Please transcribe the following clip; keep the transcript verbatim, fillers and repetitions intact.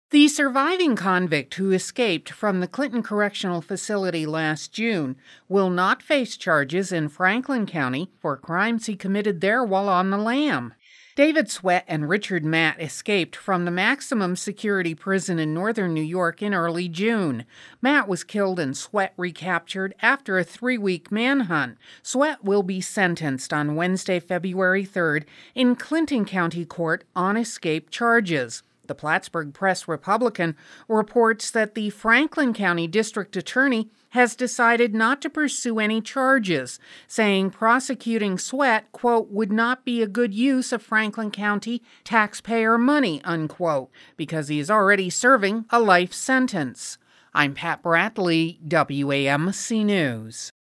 The surviving convict who escaped from the Clinton Correctional Facility last June will not face charges in Franklin County for crimes he committed there while on the lam. David Sweat and Richard Matt escaped from the maximum security prison in northern New York in early June. Matt was killed and Sweat recaptured after a three-week manhunt. Sweat will be sentenced on Wednesday, February third, in Clinton County Court on escape charges. The Plattsburgh Press-Republican reports that the Franklin County District Attorney has decided not to pursue any charges, saying prosecuting Sweat, quote, would not be a good use of Franklin County taxpayer money, unquote, because he is already serving a life sentence. I'm Pat Bradley, W A M C News.